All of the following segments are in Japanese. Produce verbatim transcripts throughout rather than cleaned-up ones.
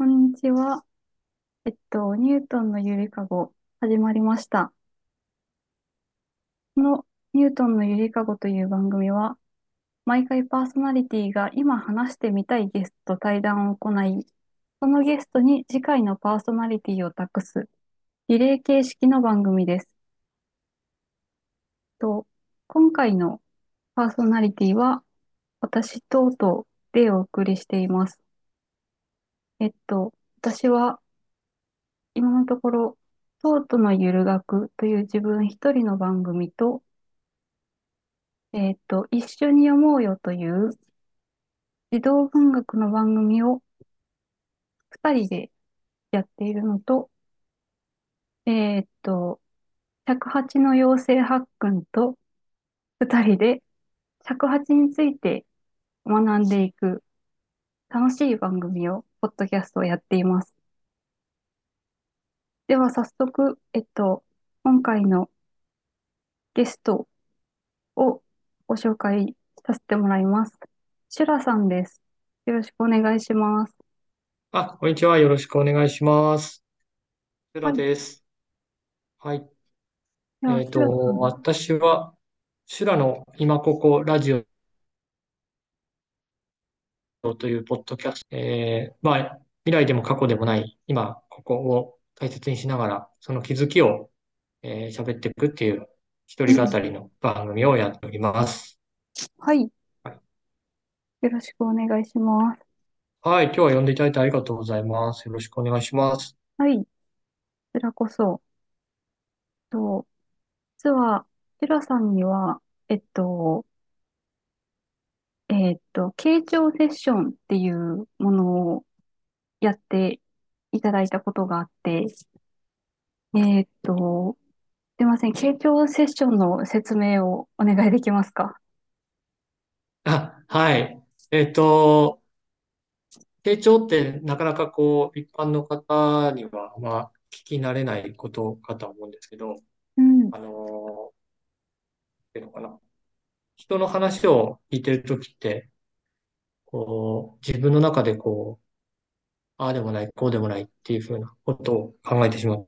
こんにちは。えっと、ニュートンのゆりかご始まりました。このニュートンのゆりかごという番組は、毎回パーソナリティが今話してみたいゲストと対談を行い、そのゲストに次回のパーソナリティを託すリレー形式の番組です。と、今回のパーソナリティは、私とうとうでお送りしています。えっと、私は今のところ、トートのゆる学という自分一人の番組と、えっと、一緒に読もうよという児童文学の番組を二人でやっているのと、えっと、尺八の妖精はっくんと二人で尺八について学んでいく楽しい番組を、ポッドキャストをやっています。では早速、えっと、今回のゲストをご紹介させてもらいます。シュラさんです。よろしくお願いします。 あ、こんにちは。よろしくお願いします。シュはい。 ラです。はい。 では、 えっと、 シュラさん。 私は、シュラの今ここラジオというポッドキャスト、えー、まあ、未来でも過去でもない、今、ここを大切にしながら、その気づきを、えー、喋っていくっていう一人語うん。 りの番組をやっております。 はい。 はい。 よろしくお願いします。 はい。今日は呼んでいただいてありがとうございます。よろしくお願いします。 はい。こちらこそ。と、実は、シュラさんには、えっと、えっと、傾聴セッションっていうものをやっていただいたことがあって、えっと、すいません。傾聴セッションの説明をお願いできますか？ あ、はい。えっと、成長ってなかなかこう、一般の方には、まあ、聞き慣れないことかと思うんですけど、 うん。 あのー、っていうのかな。人の話を聞いてるときって、こう、自分の中でこう、ああでもない、こうでもないっていうふうなことを考えてしま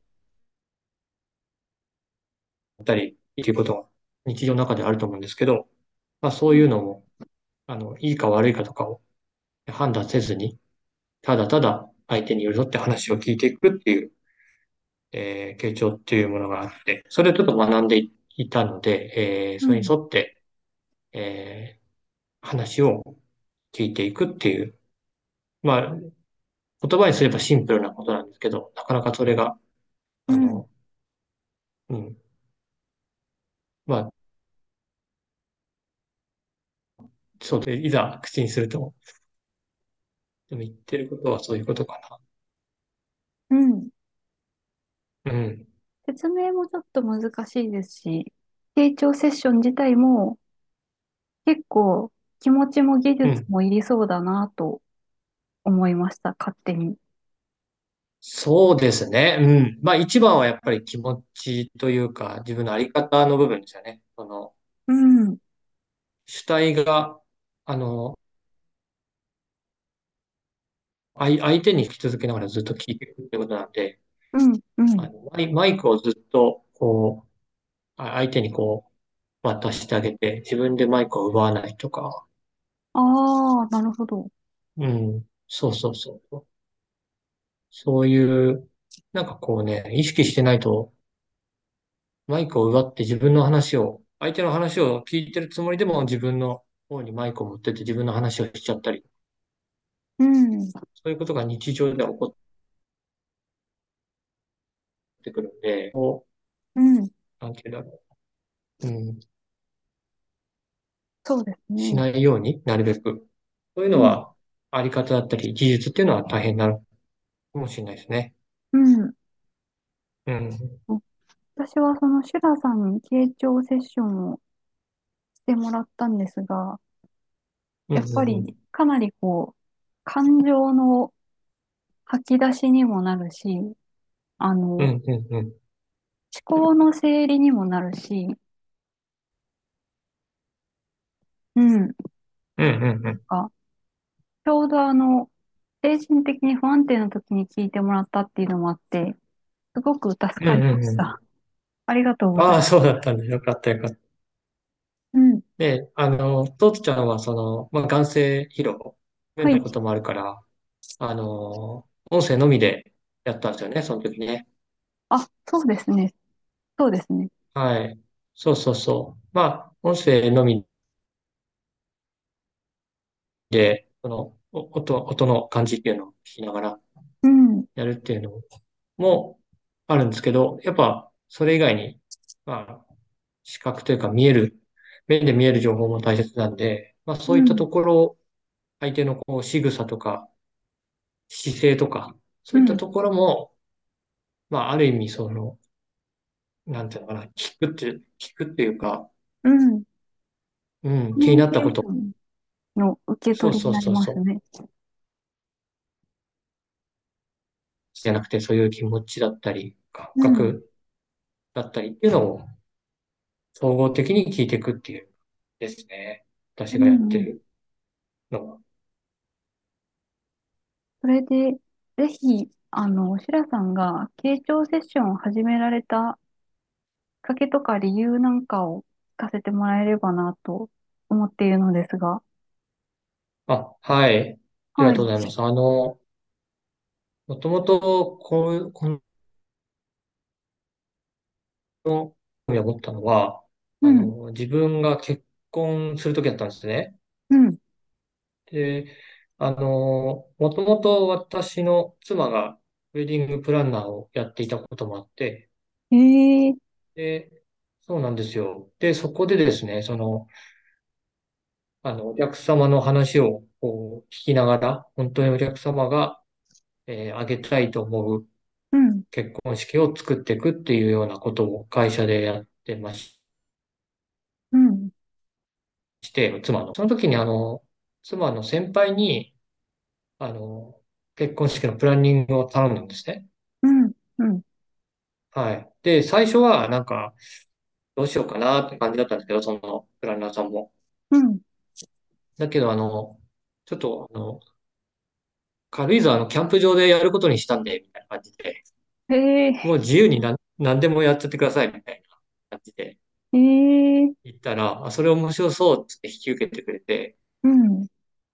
ったり、っていうことが日常の中であると思うんですけど、まあそういうのも、あの、いいか悪いかとかを判断せずに、ただただ相手に寄り添って話を聞いていくっていうえー、傾聴っていうものがあって、それをちょっと学んでいたので、えー、それにうん。 沿って、えー、話を聞いていくっていう、まあ、言葉にすればシンプルなことなんですけど、なかなかそれが、 うん。 あの、うん、まあ、そうで、いざ口にすると、でも言ってることはそういうことかうん。 な。うん、 説明もちょっと難しいですし、傾聴セッション自体も結構気持ちも技うん。 術もいりそうだなと思いました、勝手に。 そうですね。うん。まあ一番はやっぱり気持ちというか、自分のあり方の部分ですよね。その、 うん。 主体が、あの、相相手に引き続きながらずっと聞いていくってことなんで、 うん。うん。 あの、マイマイクをずっと、こう、あ相手にこう、渡してあげて、自分でマイクを奪わないとか、 ああ、なるほど。 うん、そうそうそう。そういう、なんかこうね、意識してないと、マイクを奪って自分の話を、相手の話を聞いてるつもりでも自分の方にマイクを持ってって自分の話をしちゃったり、 うん。 そういうことが日常で起こってくるんで、こうん。 う、なんていうんだろう。うん、 そうですね。 しないようになるべく。そういううん。 のは、あり方だったり、技術っていうのは大変なのかもしれないですね。 うん。 うん。 私はそのシュラさんに傾聴セッションをしてもらったんですが、 うん、 やっぱうん、うん。 りかなりこう、感情の吐き出しにもなるし、あの、 うん、うん、うん。 思考の整理にもなるし、うん。 うん、うん、うん。 あ、ちょうどあの、 精神的に不安定な時に聞いてもらったっていうのもあって、すごく助うんかりうんうん。 ました。ありがとうございああ、 ます。 そうだったんだ。よかったよかった。 うん。 で、あの、トーツちゃんはその、まあ、眼性疲労はい。 面のこともあるから、あの、音声のみでやったんですよね、その時ね。 あ、そうですね。そうですね。 はい。そうそうそう。まあ、音声のみで、その、お音、音の感じっていうのを聞きながらうん。 やるっていうのもあるんですけど、やっぱ、それ以外に、まあ、視覚というか見える、目で見える情報も大切なんで、まあ、そういったうん。 ところ、相手のこう、仕草とか、姿勢とか、そうん。 ういったところも、まあ、ある意味、その、なんていうのかな、聞くって、聞くっていうか、 うん。 うん、気にコミュニなったこと、 ケーションの受けそうそう取りになりそうそう、 ますね。 じゃなくて、そういう気持ちだったり、感うん。 覚だったりっていうのを、総合的に聞いていくっていうですね。私がやってうん。 るのは。 それで、ぜひ、あの、シラさんが傾聴セッションを始められたきっかけとか理由なんかを聞かせてもらえればなと思っているのですが。 あ、はい。ありはい。 がとうございます。あの、もともと、こういう、この興味を持ったのは、 うん。 あの、自分が結婚するときだったんですね。 うん。 で、あの、もともと私の妻がウェディングプランナーをやっていたこともあって、 ええ、 で、そうなんですよ。で、そこでですね、その、あの、お客様の話をこう聞きながら、本当にお客様が、えー挙げたいと思ううん。 結婚式を作っていくっていうようなことを会社でやってましうん。 て、妻の。その時にあの、妻の先輩に、あの、結婚式のプランニングを頼んだんですね。 うん。うん。 はい。で、最初はなんか、どうしようかなって感じだったんですけど、そのプランナーさんも。 うん。 だけど、あの、ちょっと、あの、軽井沢のキャンプ場でやることにしたんで、みたいな感じで、もうええ、 自由になん何でもやっちゃってください、みたいな感じでええ、 言ったら、あ、それ面白そうって引き受けてくれて、 うん。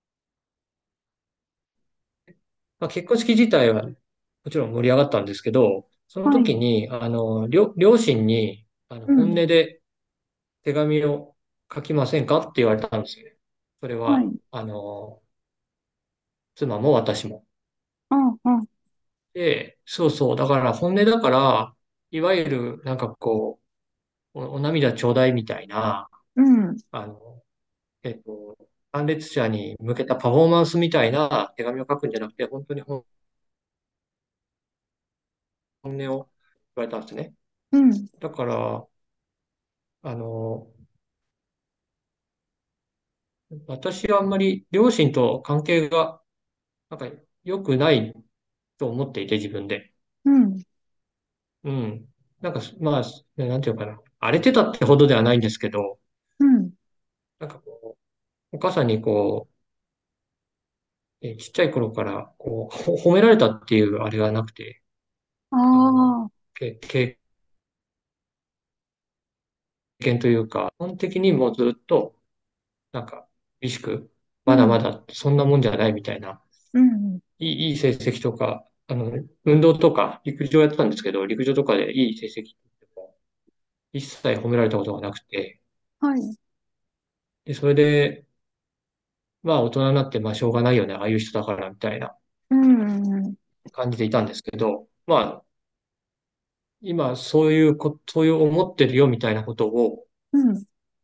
まあ、結婚式自体はもちろん盛り上がったんですけど、そのはい。 時に、あの、両、両親に、あの、本音うん。 で手紙を書きませんかって言われたんですよね。それは、 はい。 あの、妻も私も。 うん。うん。 で、そうそう。だから本音だから、いわゆる、なんかこう、お、お涙ちょうだいみたいな、 うん。 あの、えっと、参列者に向けたパフォーマンスみたいな手紙を書くんじゃなくて、本当に本音を言われたんですね。 うん。 だから、あの、私はあんまり両親と関係が、なんか良くないと思っていて、自分で。 うん。 うん。なんか、まあ、なんていうのかな。荒れてたってほどではないんですけど、 うん。 なんかこう、お母さんにこう、えちっちゃい頃から、こう、ほ褒められたっていうあれがなくて、 ああの、 あ。 け経験というか、基本的にもうずっと、なんか、厳しく、 うん。 まだまだそんなもんじゃないみたいな、 うん。 いい、いい成績とか、あの、運動とか、陸上やってたんですけど、陸上とかでいい成績も一切褒められたことがなくて、 はい。 で、それで、まあ大人になって、まあしょうがないよね、ああいう人だからみたいなうん。うん。 感じでいたんですけど、まあ今そういうこ、そういう思ってるよみたいなことを、 うん。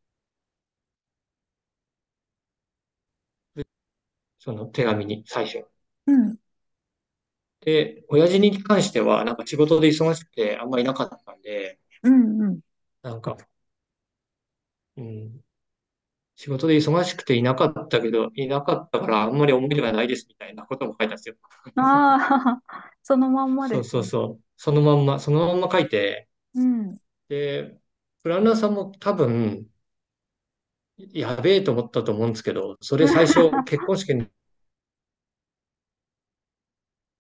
その手紙に最初。 うん。 で、親父に関しては、なんか仕事で忙しくてあんまりいなかったんで、 うん。うん。 なんか、うん、仕事で忙しくていなかったけど、いなかったからあんまり思い出がないですみたいなことも書いたんですよ。 ああ、そのまんまそうですね。 そうそう。そのまんま、そのまんま書いて、 うん。 で、プランナーさんも多分、やべえと思ったと思うんですけど、それ最初、結婚式の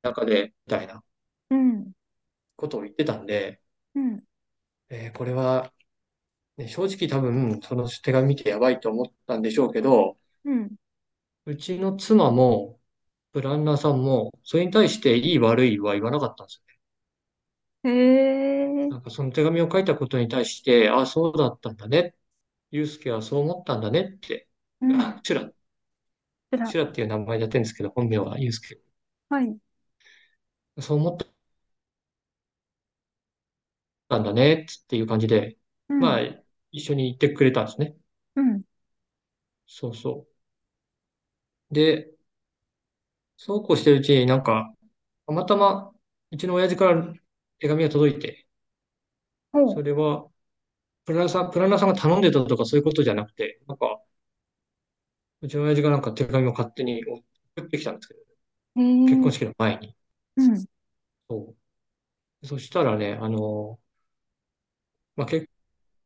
中で、みたいなうん、 ことを言ってたんで、 うん、 えーこれは、ね、正直多分、その手紙見てやばいと思ったんでしょうけど、 うん。 うちの妻も、プランナーさんも、それに対していい悪いは言わなかったんですよね。 へえ、 なんかその手紙を書いたことに対して、ああ、そうだったんだね。ゆうすけはそう思ったんだねって、 うん。 シュラ、 つら、 シュラっていう名前でやってるんですけど、本名はゆうすけ。 はい。 そう思ったんだねっていう感じで、まあ、 うん、 一緒に言ってくれたんですね。 うん、 そうそう。で、そうこうしてるうちになんか、たまたま、うちの親父から手紙が届いて、 ほう。 それは、プランナーさん、プランナーさんが頼んでたとかそういうことじゃなくて、なんか、うちの親父がなんか手紙を勝手に送ってきたんですけど、 へえ、 結婚式の前に。 うん。 そう。そしたらね、あの、まあ、結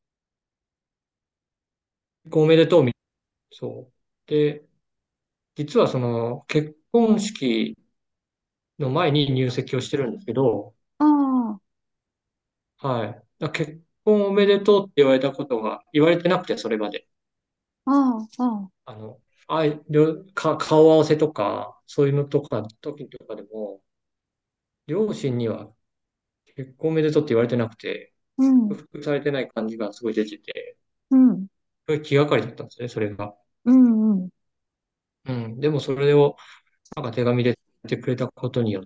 婚おめでとうみ、そう。で、実はその、結婚式の前に入籍をしてるんですけど、 ああ、 はい。だ結婚おめでとうって言われたことが、言われてなくて、それまで。 ああ、ああ、 あの、あい、りょか、顔合わせとか、そういうのとか、時とかでも、両親には結婚おめでとうって言われてなくて、 うん、 祝福されてない感じがすごい出てて、 うん、 それ気がかりだったんですね、それが。 うん、うん。 うん。でもそれを、なんか手紙で言ってくれたことによって、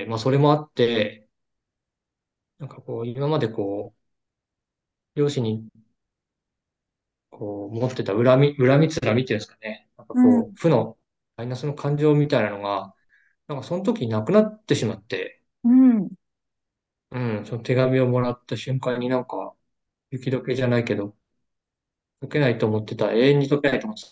まあそれもあって、なんかこう、今までこう、両親にこう、持ってた恨み、恨みつらみっていうんですかね。なんかうん、 こう、負の、マイナスの感情みたいなのが、なんかその時になくなってしまって、 うん。 うん、その手紙をもらった瞬間になんか、雪解けじゃないけど、解けないと思ってた、永遠に解けないと思って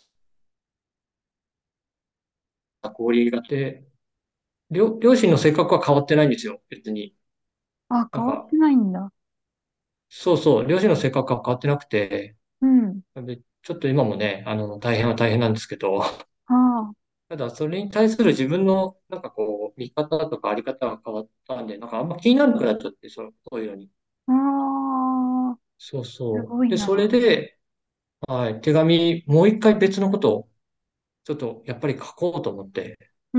た氷があって、両、両親の性格は変わってないんですよ、別に。 あ、 なんか、 変わってないんだ。 そうそう、両親の性格は変わってなくて、 うん。 で、ちょっと今もね、あの、大変は大変なんですけど、 ああ、 ただ、それに対する自分の、なんかこう、見方とかあり方が変わったんで、なんかあんま気にならなくなっちゃって、そう、そういうのに。 ああ、 そうすそう。で、それごいな。 で、はい、手紙、もう一回別のことを、ちょっと、やっぱり書こうと思って、 うん、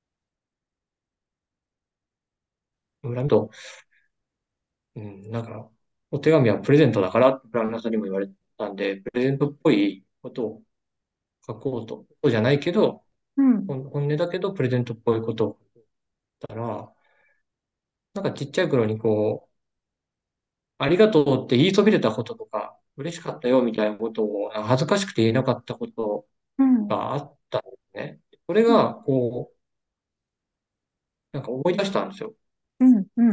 恨みと、うん、なんか、お手紙はプレゼントだから、プランナーさんにも言われたんで、プレゼントっぽいことを書こうと。そうじゃないけど、 うん、 本本音だけど、プレゼントっぽいことを書いたら、なんかちっちゃい頃にこう、ありがとうって言いそびれたこととか、嬉しかったよみたいなことを、恥ずかしくて言えなかったことうん、 があったんですね。それうん、 が、こう、なんか思い出したんですよ。 うん、うん、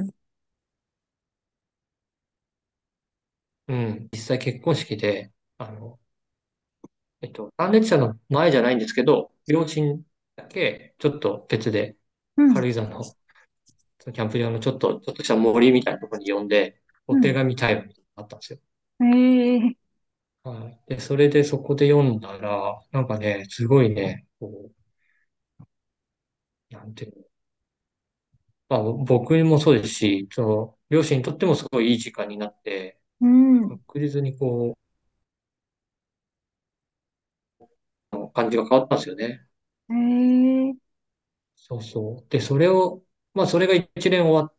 うん。実際結婚式で、あの、えっと、参列者の前じゃないんですけど、両親だけ、ちょっと別で、 うん、 軽井沢の、そのキャンプ場のちょっと、ちょっとした森みたいなところに呼んで、お手うん。 紙タイムみたいなのがあったんですよ。 ええ、 はい。で、それでそこで読んだら、なんかね、すごいね、こう、なんていうの、まあ、僕もそうですし、その、両親にとってもすごいいい時間になって、 うん、 確実にこう、感じが変わったんですよね。 ええ、 そうそう。で、それを、まあ、それが一連終わって、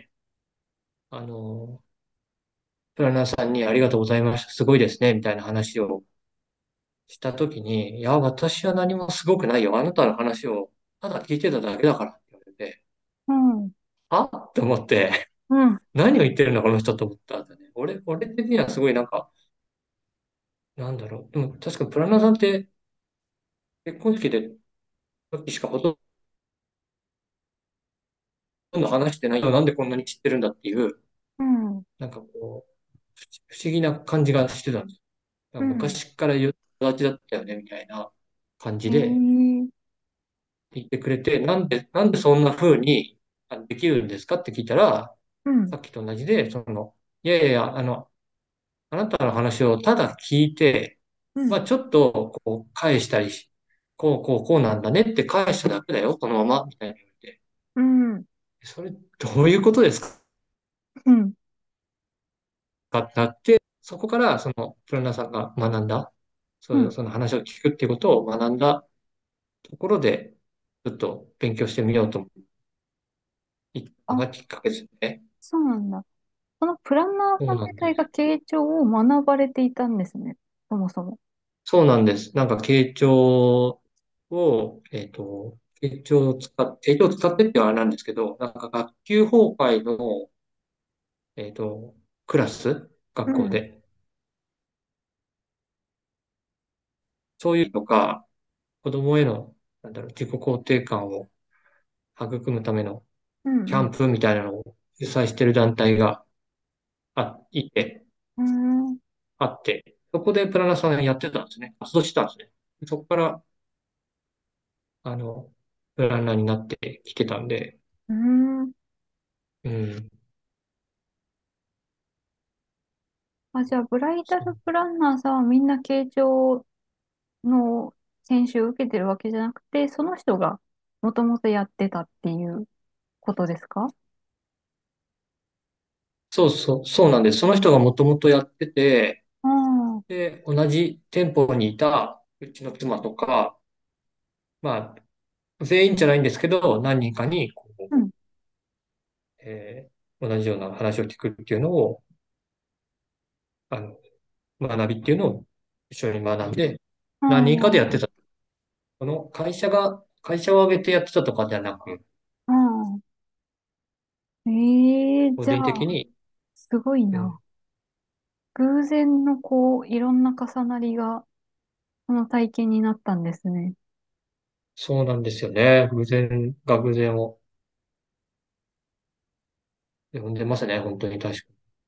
あの、プランナーさんにありがとうございました。すごいですね。みたいな話をしたときに、いや、私は何もすごくないよ。あなたの話をただ聞いてただけだからって言われて、 うん、 あって思って、 うん、 何を言ってるんだ、この人と思ったんだね。俺、俺的にはすごいなんか、なんだろう。でも確かプランナーさんって結婚式で時しかほとんど話してないよ。なんでこんなに知ってるんだっていう、 うん、 なんかこう、不思議な感じがしてたんですよ。 うん、 昔から友達だったよね、みたいな感じでええ、 言ってくれて、なんで、なんでそんな風にあできるんですかって聞いたら、 うん、 さっきと同じで、その、いやいやいや、あの、あなたの話をただ聞いて、 うん、 まあちょっとこう返したりし、こうこうこうなんだねって返しただけだよ、このまま、みたいな言われて。 うん、 それ、どういうことですかうん、 ってなって、そこから、その、プランナーさんが学んだ、そういう、 うん。 その話を聞くっていうことを学んだところで、ちょっと勉強してみようと言ったのあ、 がきっかけですね。 そうなんだ。そのプランナーそうさん自体がなんです。 傾聴を学ばれていたんですね。そもそも。 そうなんです。なんか、傾聴を、えっと、傾聴を使って、傾聴を使ってってはあれなんですけど、なんか学級崩壊の、えっと、クラス、学校うん、 で、そういうとか、子供への、なんだろう、自己肯定感を育むためのうん、うん。 キャンプみたいなのを主催してる団体があ、いて、 うーん、 あって、そこでプランナーさんやってたんですね。活動してたんですね。そこから、あの、プランナーになってきてたんで、 うーん。 うん。 あ、じゃあ、ブライダそうルプランナーさんはみんな傾聴の研修を受けてるわけじゃなくて、その人がもともとやってたっていうことですか？ そうそう、そうなんです。その人がもともとやってて、 ああ、 で、同じ店舗にいたうちの妻とか、まあ、全員じゃないんですけど、何人かに、こう、 うん。 えー同じような話を聞くっていうのを、あの、学びっていうのを一緒に学んで、 あ何人かでやってあ、 た。この会社が、会社を挙げてやってたとかじゃなく、 ああ。ええ、 個じゃあ、 人的に、 すごいな。 うん、 偶然のこう、いろんな重なりが、この体験になったんですね。 そうなんですよね。偶然が偶然を呼んでますね。本当に確か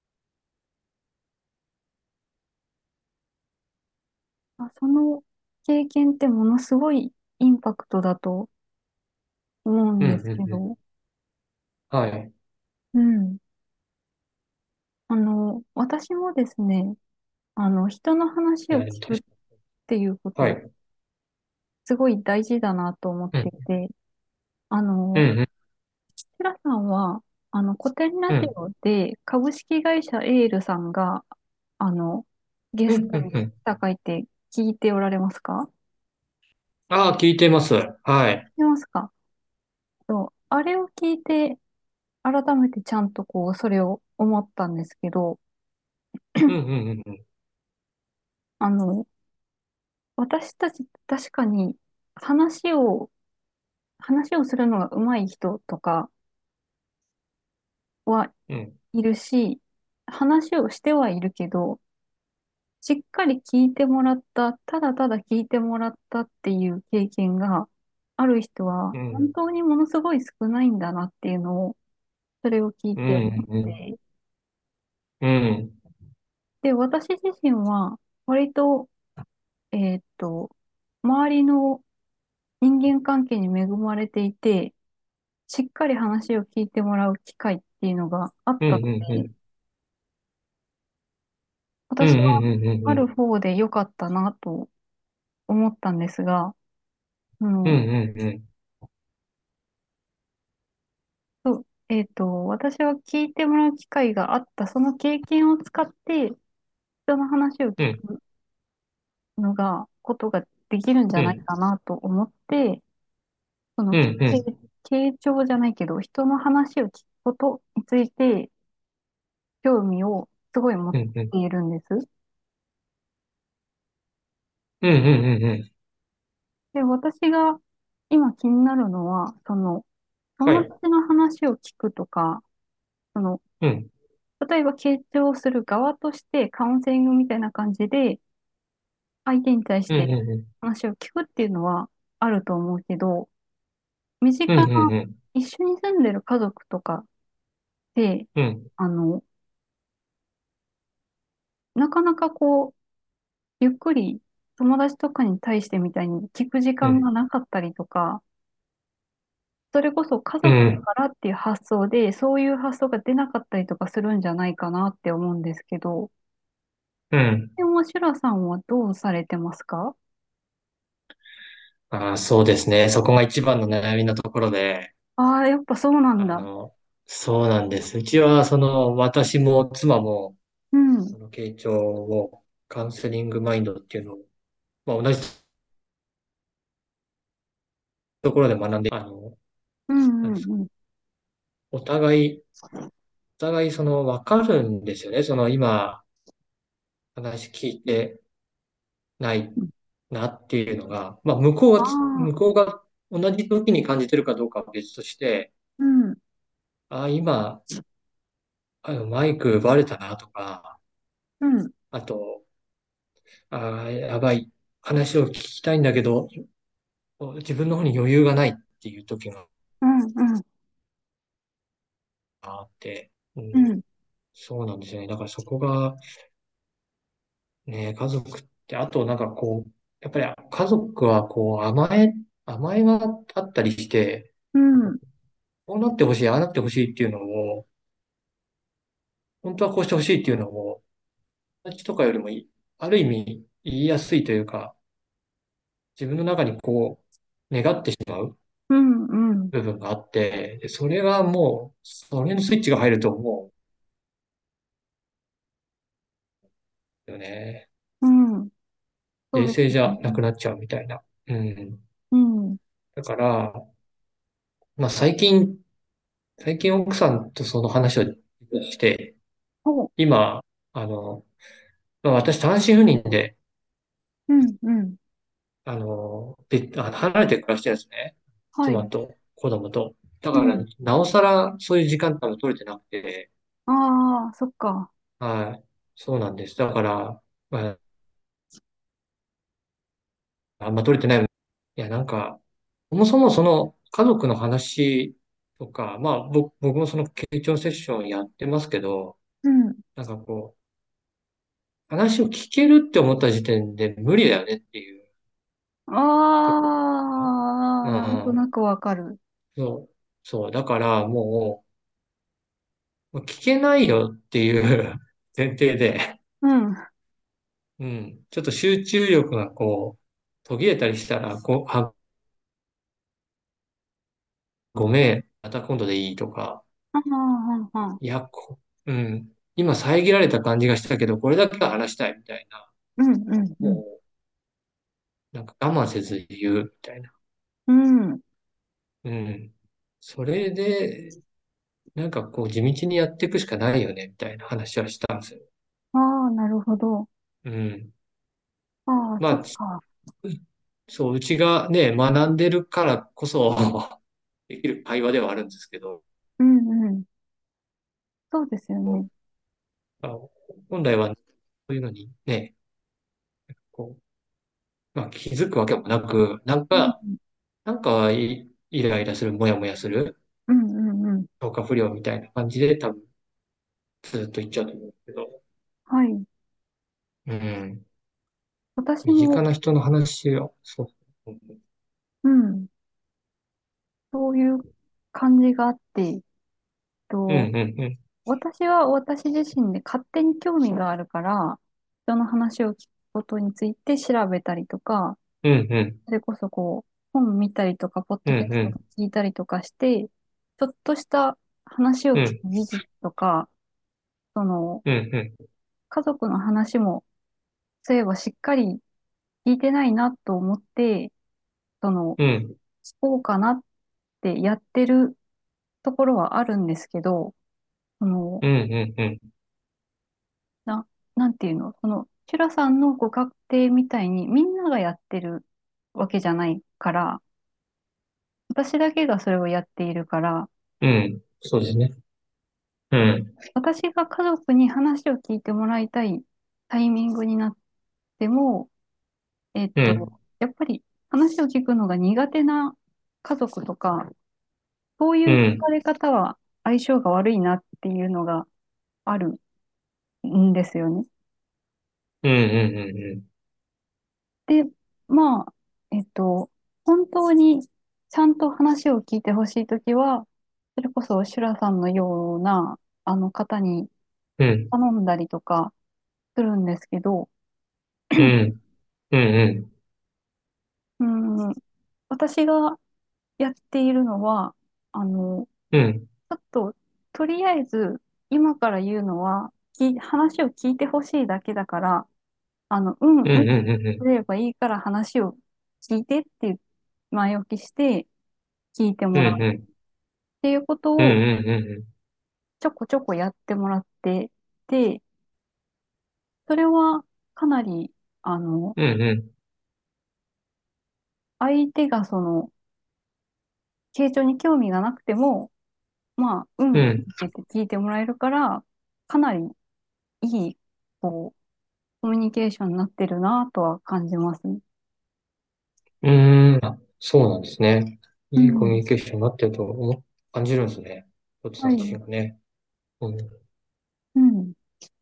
あ、その経験ってものすごいインパクトだと思うんに。うでん、うん、うん。 すけど、 はい。 うん。あの、私もですね、あの、人の話いや、でもを聞くっ確かていうこに。はと、 い。 すごい大事だなと思っうん、 ていて、あの、 うん、うん、 平さんは、あの、古典ラジうん、 オで株式会社エールさんが、あの、ゲうん、うん。 ストに来うん。 た回って聞いておられますか？ ああ、聞いてます。はい。 聞いてますか？そう、あれを聞いて、改めてちゃんとこう、それを思ったんですけど、 うん、うん、うん、 あの、私たち確かに話を、話をするのが上手い人とかはうん。 いるし、話をしてはいるけど、しっかり聞いてもらった、ただただ聞いてもらったっていう経験がある人はうん、 本当にものすごい少ないんだなっていうのを、それを聞いうん、 て思っうん、 て、 うん、 で、私自身は割と、えーっと、周りの人間関係に恵まれていて、しっかり話を聞いてもらう機会っていうのがあっうん、 たのうん、 で、 うん、 私はうん、うん、うん、 あるうん、 方で良かったなと思ったんですが、ううん、 ん、 うん、 そう、えっと、私は聞いてもらう機会があった、その経験を使って、人の話を聞うん、 くのが、ことができるんじゃないうん、 かなと思って、その、 うん、う傾ん、 傾聴じゃないけど、人の話を聞くことについて、興味をすごい持っうん、うん、 ているんです。 うん、うん、うん、 で、私が今気になるのは、その、 はい。 友達の話を聞くとか、その、 うん、 例えば傾聴する側としてカウンセリングみたいな感じで、相手に対しうん、 てうん、 話を聞くっていうのはあると思うけど、身うん、 近なうん、 一緒に住んでる家族とかで、 うん、 あの、なかなかこう、ゆっくり友達とかに対してみたいに聞く時うん、 間がなかったりとか、それこそ家族だうん、 からっていう発想で、そういう発想が出なかったりとかするんじゃないかなって思うんですけど、 うん。 でも、シュラさんはどうされてますか？ ああ、そうですね。そこが一番の悩みのところで、 ああ、やっぱそうなんだ。 あの、そうなんです。うちは、その、私も妻も、 うん、 その、傾聴を、カウンセリングマインドっていうのを、まあ、同じところで学んで、あの、 うん、うん、 なんですか、 うん。 お互い、お互い、その、わかるんですよね。その、今、話聞いてないなっていうのが、まあ、向こうがつ、 ああ、 向こうが同じ時に感じてるかどうかは別として、 うん、 ああ、今、あの、マイク奪われたなとか、 うん、 あと、ああ、やばい、話を聞きたいんだけど、自分の方に余裕がないっていう時がうん、うん、 あって、うん、 うん、 そうなんですよね。だからそこが、ね、家族って、あとなんかこう、やっぱり家族はこう甘え、甘えがあったりして、 うん、 こうなってほしい、ああなってほしいっていうのを、本当はこうしてほしいっていうのを、友達とかよりもいある意味言いやすいというか、自分の中にこう、願ってしまううん、うん、 部分があって、でそれがもう、それのスイッチが入るともう、よね。 うん、そう冷ですよ静じゃなね。 くなっちゃうみたいな。うん。 うん、 だから、まあ最近、最近奥さんとその話をして、 お、 今、あの、まあ、私単身赴任で、 うん、うん、 あの、で、あの離れて暮らしてるんですね。 はい、 妻と子供と。だから、 うん、 なおさらそういう時間帯も取れてなくて、 ああ、そっか。 はい。そうなんです。だから、まあ、あんま取れてない。いや、なんか、そもそもその家族の話とか、まあ、僕、僕もその傾聴セッションやってますけど、 うん、 なんかこう、話を聞けるって思った時点で無理だよねっていうところ。うああ、なんとなん。 くわかる。 そう。そう。だからもう、もう聞けないよっていう前提で、 うん、 うん。ちょっと集中力がこう、途切れたりしたら、こう、あ、ごめん、また今度でいいとか、 ああ、ああ、 いや、こ、うん。今遮られた感じがしたけど、これだけは話したいみたいな。 うん、うん、うん、 もう、なんか我慢せず言うみたいな。 うん、 うん。それで、なんかこう地道にやっていくしかないよね、みたいな話はしたんですよ。 ああ、なるほど。 うん。 ああ、 まあ、つそっか。 そう、うちがね、学んでるからこそできる会話ではあるんですけど、 うん、うん、そうですよね。 まあ、本来はそういうのにね、こう、まあ、気づくわけもなく、なんうん、 か、なんかイイライラする、もやもやする、 うん、うん、うん。 消化不良みたいな感じで多分ずっと言っちゃうと思うんですけど、 はい。 うん。身近私も、 な人の話を、そう。 うん、そういう感じがあって、えっうん、 と、 うん、うん、 私は私自身で勝手に興味があるから、人の話を聞くことについて調べたりとか、 うん、うん、 それこそこう、本見たりとか、ポッうん、 ドキャストうん、 聞いたりとかして、ちょっとした話を聞くうん、 技術とか、その、 うん、うん、 家族の話も、そういえばしっかり聞いてないなと思って、その、 うん、 聞こうかなってやってるところはあるんですけど、その、 うん、うん、 な、なんていうの、その、シュラさんのご家庭みたいにみんながやってるわけじゃないから、私だけがそれをやっているから、 うん、そうですね。うん、 私が家族に話を聞いてもらいたいタイミングになっても、えっと、 うん、 やっぱり話を聞くのが苦手な家族とか、そういう聞うん、 かれ方は相性が悪いなっていうのがあるんですよね。 うん、うん、うん、 で、まあ、えっと、本当にちゃんと話を聞いてほしいときは、それこそシュラさんのようなあの方にうん、 頼んだりとかするんですけど、 うん、うん、 うん、私がやっているのは、 あの、 うん、 ちょっと、とりあえず、今から言うのは、き、話を聞いてほしいだけだから、あの、うん、 うん、 うん、 うん、うん、うん、 すればいいから話を聞いてって前置きして聞いてうん、 もらうっうん、 ていうことうん、 をうん、 ちょこちょこやってもらってて、それはかなり、あの、 うん、うん、 相手がその、傾聴に興味がなくても、まあ、うん、うんってうん、 言って聞いてもらえるから、かなりいい、こう、コミュニケーションになってるなとは感じますね。 うん、うん、あ、そうなんですね。いいコミュうん。 ニケーションになってると思う感じるんですね。トッツさん自はい。 身がね。うん、 うん。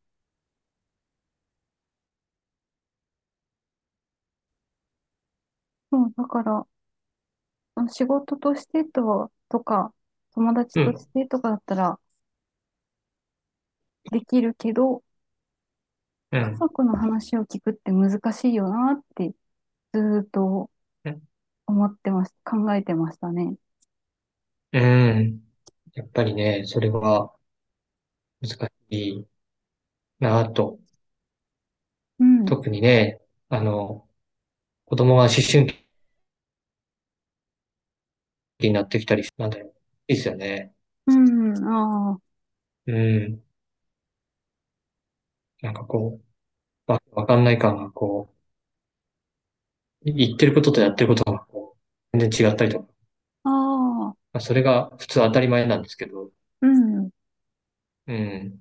そう、だから、仕事としてと、とか、友達うん、 としてとかだったらできるけど、家うん、 族の話を聞くって難しいよなってずーっと思ってまし、考えてましたね。 うん。やっぱりね、それは難しいなと。 うん。 特にね、あの、子供が思春期になってきたり、なんだろう。いいですよね。 うん。ああ。 うん。なんかこう、わ、わかんない感がこう、言ってることとやってることがこう、全然違ったりとか。 ああ。 まあ、それが普通当たり前なんですけど、 うん。 うん。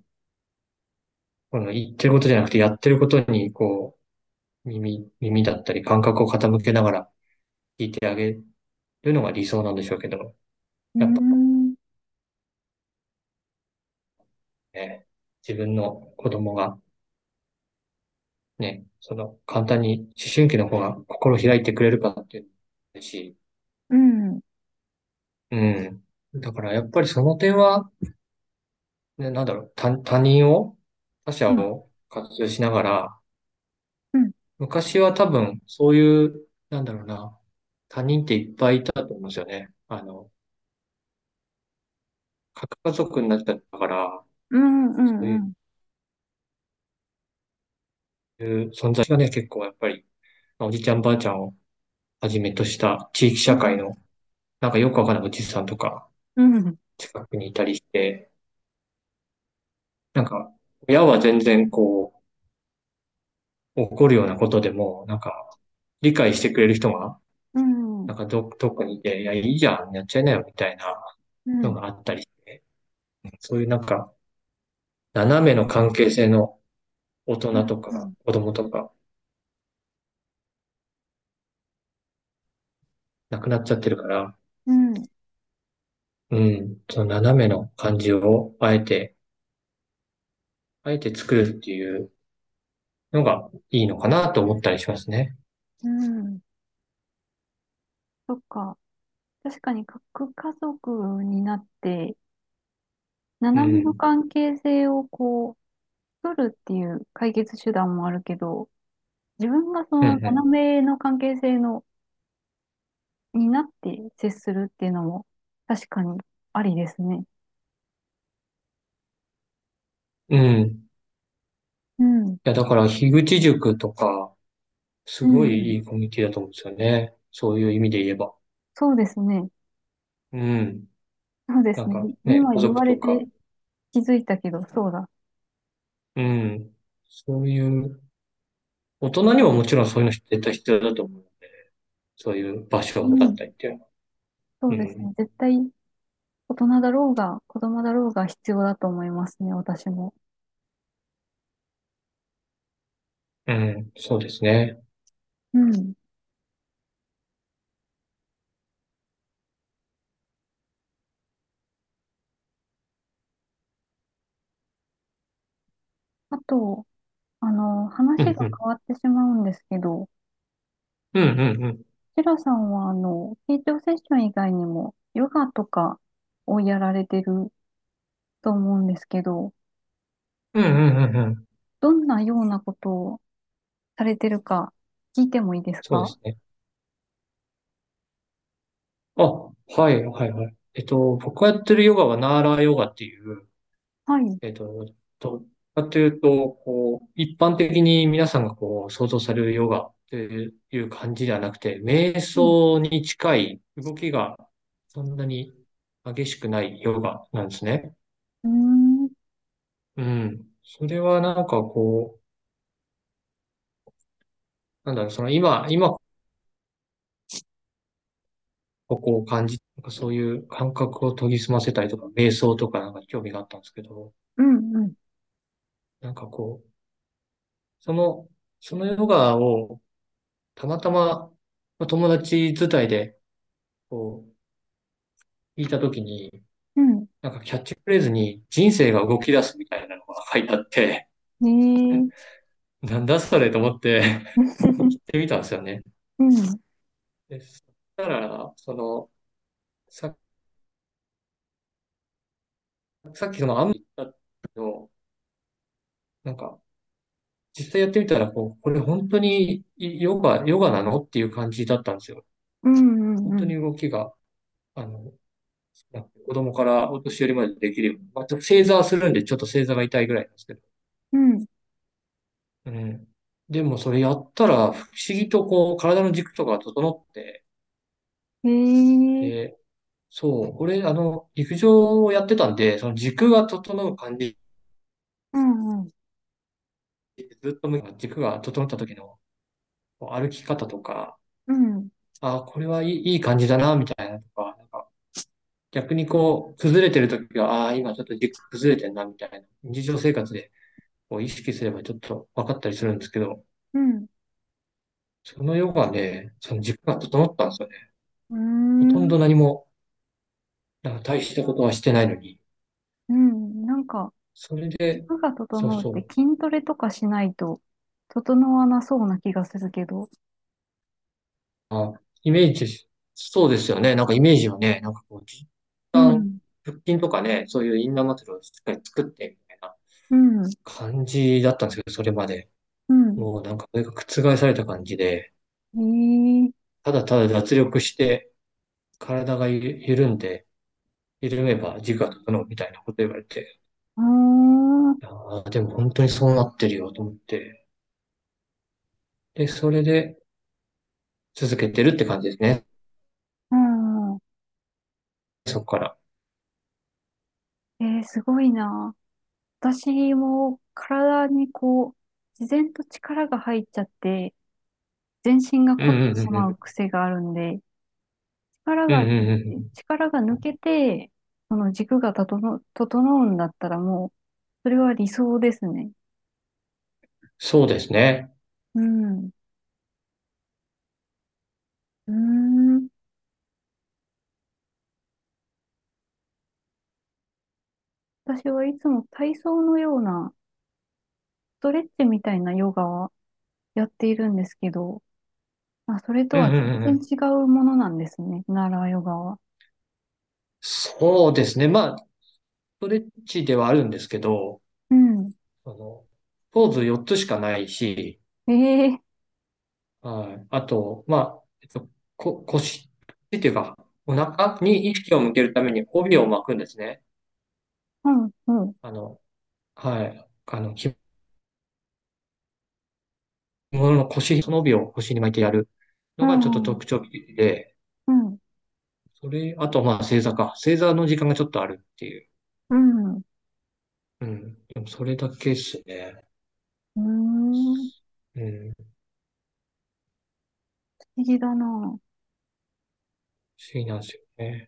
この言ってることじゃなくてやってることにこう、耳、耳だったり感覚を傾けながら聞いてあげるのが理想なんでしょうけど、 うやっぱん。 ね、自分の子供がね、その簡単に思春期の方が心を開いてくれるかっていうのもあるし、 うん。 うん。だからやっぱりその点は、ね、なんだろう、他、他人を、他者うん。 を活用しながら、 うん。 昔は多分そういう、なんだろうな、他人っていっぱいいたと思うんですよね。あの、核家族になっちゃったから、 うん。うそういん。 う存在がね、結構やっぱり、おじちゃんばあちゃんをはじめとした地域うん。 社会の、なんかよくわからないおじさんとかうん。 近くにいたりして、なんか、親は全然こう、起こるようなことでも、なんか、理解してくれる人が、 うん。 なんかど、どこにいて、いや、いいじゃん、やっちゃいなよ、みたいなうん。 のがあったりして、そういうなんか、斜めの関係性の大人とかうん。 子供とか、なくなっちゃってるから、 うん。 うん、その斜めの感じを、あえて、あえて作るっていうのがいいのかなと思ったりしますね。 うん。そっか。確かに核家族になって、斜めのうん、 関係性をこう、作るっていう解決手段もあるけど、自分がそうん、 のうん、 斜めの関係性の、になって接するっていうのも確かにありですね。 うん。 うん。 いや、だから、樋口塾とか、すごいうん。 いいコミュニティだと思うんですよね。そういう意味で言えば。 そうですね。 うん。 そうですね。 なんかね、 今家言われて族とか、 気づいたけど、そうだ。 うん。そういう、大人にももちろんそういうの絶対必要だと思うので、そういう場所だっうん。 たりっていうのは。 そうですね。 うん。 絶対大人だろうが子供だろうが必要だと思いますね、私も。 うん。そうですね。 うん。あと、あの、 うん、 話がうん。 変わってしまうんですけど、 うん、うん、うん。 シラさんは、あの、傾聴セッション以外にも、ヨガとかをやられてると思うんですけど、 うん、うん、うん、うん。 どんなようなことをされてるか聞いてもいいですか？ そうですね。あ、はい、はい、はい。 えっと、僕がやってるヨガはナーラヨガっていう、 はい。 えっと、どっちかというと、こう、一般的に皆さんがこう、想像されるヨガっていう感じではなくて、瞑うん。 想に近い動きがそんなに激しくないヨガなんですね。 うーん。 うん。それはなんかこう、なんだろう、その今、今ここを感じ、なんかそういう感覚を研ぎ澄ませたりとか、瞑想とかなんかに興味があったんですけど、 うん、うん。 なんかこう、その、そのヨガをたまたままあ友達伝いでこう聞いたときに、 うん。 なんかキャッチフレーズに人生が動き出すみたいなのが書いてあって、 えー。 なんだそれと思って聞いてみたんですよね。 うん。 で、そしたら、その、さ、さっきそのアム言ったけど、なんか実際やってみたら、こう、これ本当にヨガ、ヨガなのっていう感じだったんですよ。 うん、うん、 本当にうん。 動きが、あの、なんか子供からお年寄りまでできるように。まあ、ちょっと正座はするんで、ちょっと正座が痛いぐらいなんですけど。 うん。 うん。でもそれやったら、不思議とこう、体の軸とかが整って、 えー。 で、そう、俺、あの、陸上をやってたんで、その軸が整う感じ、 うん、うん。 ずっと軸が整った時のこう歩き方とか、 うん。 あ、これはいい、いい感じだな、みたいなとか、なんか逆にこう、崩れてる時が、ああ、今ちょっと軸崩れてんな、みたいな。日常生活でこう意識すればちょっと分かったりするんですけど、 うん。 そのヨガで、その軸が整ったんですよね。 うーほとんん。 ど何も、なんか大したことはしてないのに、 うん。なんか、 それで、 服がそう整うってそう、 筋トレとかしないと整わなそうな気がするけど。 あ、イメージし、そうですよね。なんかイメージをね、なんかこう、一旦、 うん。 腹筋とかね、そういうインナーマッスルをしっかり作って、みたいなうん。 感じだったんですけど、それまで。 うん。 もうなんか、それが覆された感じで、 えー。 ただただ脱力して、体がゆ緩んで、緩めば軸が整うみたいなこと言われて、 あー。 ああ、でも本当にそうなってるよと思って、で、それで続けてるって感じですね。 うん。 そこから。 えー、すごいな。私も体にこう、自然と力が入っちゃって、全身がうん凝ってうんうんうん。 しまう癖があるんで、力がうんうん入って、 うんうん。 力が抜けて、その軸が整、整うんだったらもう、それは理想ですね。 そうですね。 うん。うーん。私はいつも体操のような、ストレッチみたいなヨガはやっているんですけど、まあ、それとうんはうんうんうん。 全然違うものなんですね、ナラヨガは。 そうですね。まあ、ストレッチではあるんですけど、 うん。 あの、ポーズよっつしかないし、 ええ。 はい。あと、まあ、えっと、こ、腰っていうか、お腹に意識を向けるために帯を巻くんですね。 うん、うん。 あの、はい。あの、着物の腰、その帯を腰に巻いてやるうのがちょっとん、 特徴的で、 うん、 それ、あとまあ正座か。正座の時間がちょっとあるっていう。 うん。 うん。でもそれだけですね。 うーん。 うん。 不思議だな。 不思議なんですよね。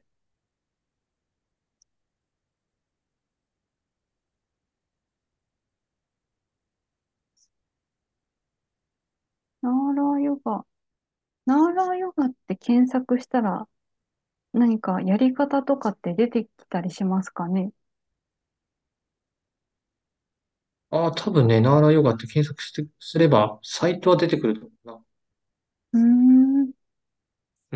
ナーラーヨガ。ナーラーヨガって検索したら何かやり方とかって出てきたりしますかね？ ああ、多分ね、ナーラヨガって検索して、すれば、サイトは出てくると思うな。 うーん。 うん。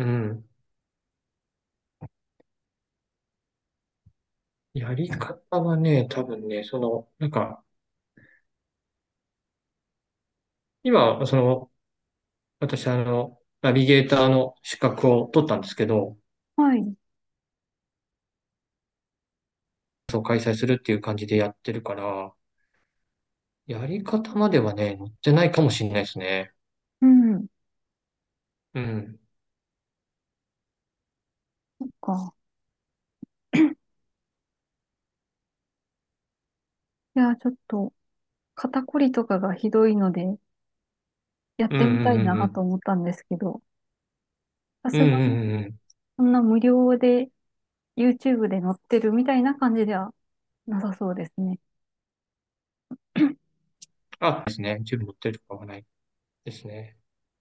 やり方はね、多分ね、その、なんか、今、その、私、あの、ナビゲーターの資格を取ったんですけど、 はい。 を開催するっていう感じでやってるから、やり方まではね、載ってないかもしれないですね。 うん。 うん。 そっか。いや、ちょっと、肩こりとかがひどいので、やっうんうてみたいんうんうん。 なと思ったんですけど、さうんうすがにんうんうん。 そんな無料で YouTube で載ってるみたいな感じではなさそうですね。 あ、ですね。自分載ってるとかはないですね。 うん、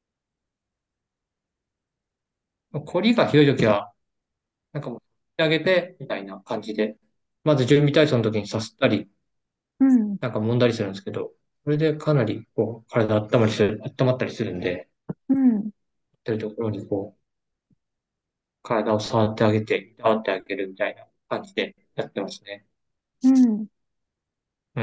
凝りがひどいときは、なんかもう、やってあげて、みたいな感じで、まず準備体操の時にさすったり、 うん、 なんか揉んだりするんですけど、それでかなり、こう、体温まりする、温まったりするんで、 うん、 ってるところにこう、体を触ってあげて、いたわってあげるみたいな感じでやってますね。 うん。 うん。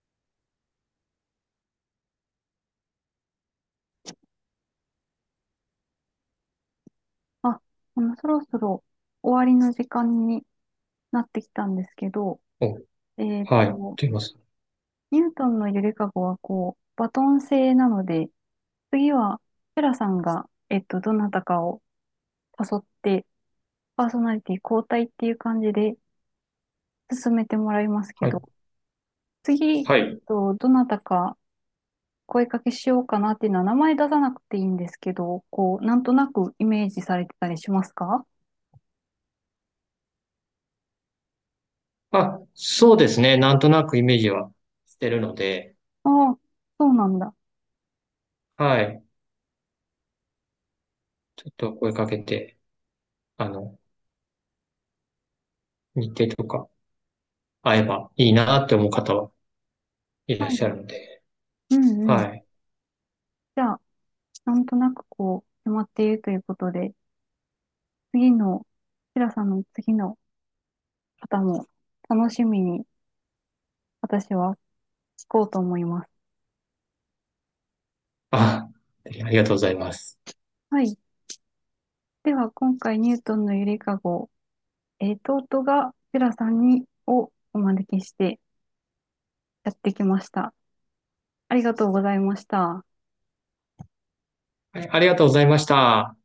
あ、あの、そろそろ終わりの時間になってきたんですけど、 お、 えっはい、やっと、 てます。 ニュートンのゆりかごはこう、バトン制なので、次は、セラさんが、えっと、どなたかを誘って、パーソナリティ交代っていう感じで進めてもらいますけはい、 ど、次、 はい。 えっと、どなたか声かけしようかなっていうのは名前出さなくていいんですけど、こう、なんとなくイメージされてたりしますか？ あ、そうですね。なんとなくイメージはしてるので、 ああ、そうなんだ。 はい。ちょっと声かけて、あの、日程とか会えばいいなって思う方はいらっはい。 しゃるので、 うんうん。 はい。 じゃあ、なんとなくこう、決まっているということで、次の、シラさんの次の方も楽しみに私は聞こうと思います。 あ、ありがとうございます。 はい。では、今回ニュートンのゆりかご、えー、トートがシラさんに、をお招きしてやってきました。ありがとうございました。 はい、ありがとうございました。